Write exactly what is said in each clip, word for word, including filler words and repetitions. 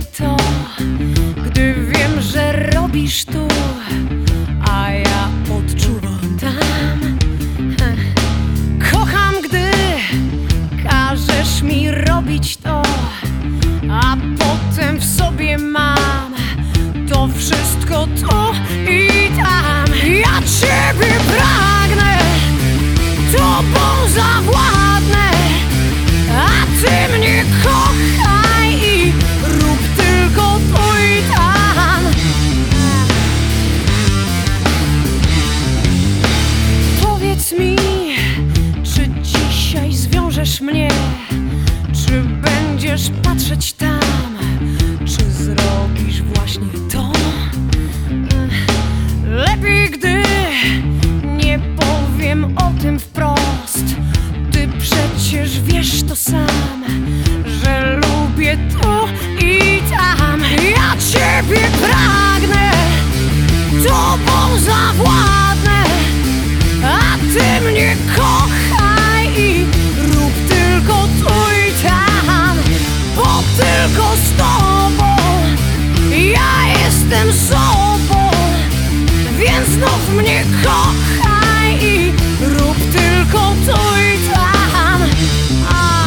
to, gdy wiem, że robisz tu, a ja odczuwam tam. Kocham, gdy każesz mi robić to, a potem w sobie mam to wszystko tu i tam. Ja ciebie pragnę, tobą zawładnę, a ty mnie kochaj i rób tylko tu i tam. Powiedz mi, czy dzisiaj zwiążesz mnie, czy będziesz patrzeć tam, czy zrobisz właśnie to? Lepiej, gdy nie powiem o tym wprost. Ty przecież wiesz to sam, że lubię tu i tam. Ja ciebie pragnę, tobą zawładnę, a ty mnie kochaj i rób tylko tu i tam. Bo tylko z tobą ja jestem sobą, więc znów mnie kochaj i rób tylko tu i tam. A.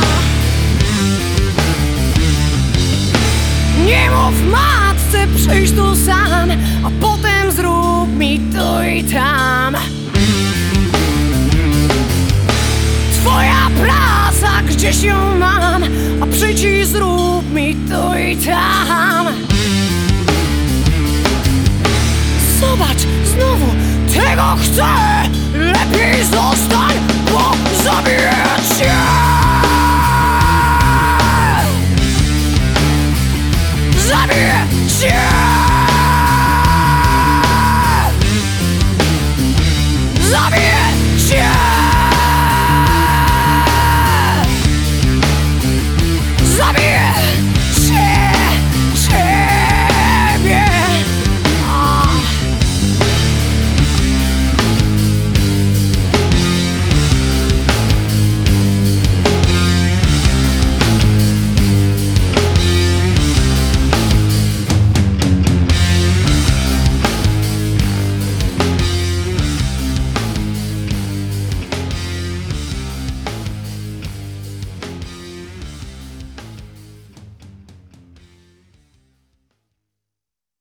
Nie mów matce, przyjdź tu sam, a potem zrób mi tu i tam. Twoja praca, gdzieś ją mam, a przyjdź i zrób mi tu i tam. Zobacz, znowu tego chcę. Lepiej zostań, bo zabiję cię. Zabiję cię.